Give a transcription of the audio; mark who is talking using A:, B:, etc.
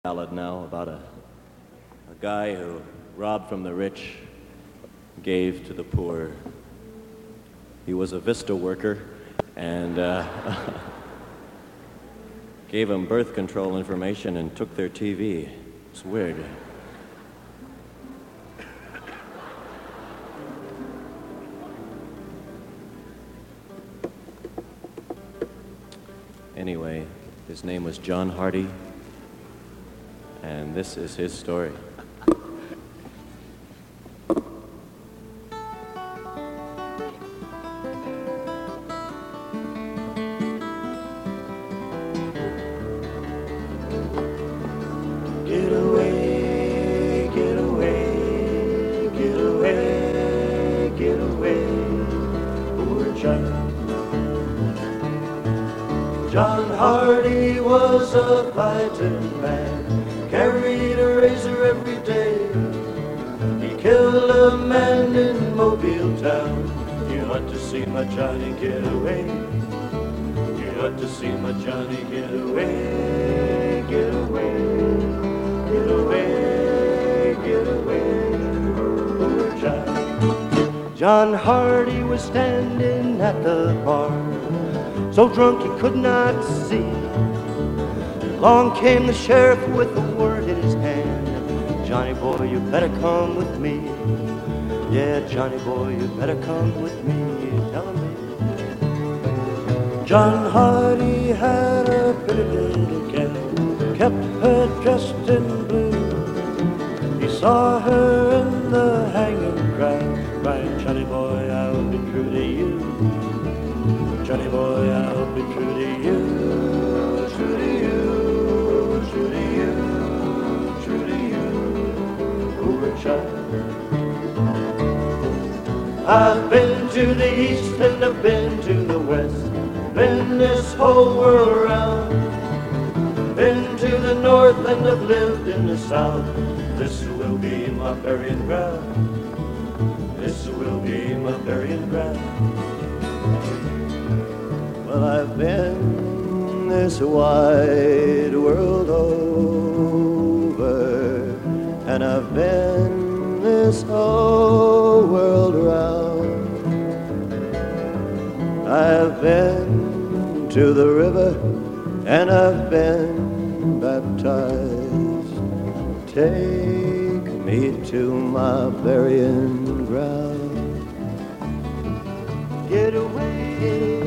A: Ballad now about a guy who robbed from the rich, gave to the poor. He was a Vista worker and gave them birth control information and took their TV. It's weird. Anyway, his name was John Hardy, and this is his story.
B: Get away, get away, get away, get away, poor John. John Hardy was a fighting man, carried a razor every day. He killed a man in Mobile town. You ought to see my Johnny get away. You ought to see my Johnny get away, get away, get away, get away, poor John. John Hardy was standing at the bar, so drunk he could not see. Along came the sheriff with a word in his hand. Johnny boy, you better come with me. Yeah, Johnny boy, you better come with me. Tell me. John Hardy had a pretty little gal, kept her dressed in blue. He saw her in the hanging crowd, crying, Johnny boy, I'll be true to you. Johnny boy, I'll be true to you, true to you, true to you, true to you, poor child. I've been to the east and I've been to the west, been this whole world around. Been to the north and I've lived in the south. This will be my burying ground. This will be my burying ground. Well, I've been this wide world over, and I've been this whole world around. I've been to the river, and I've been baptized. Take me to my burying ground. Get away.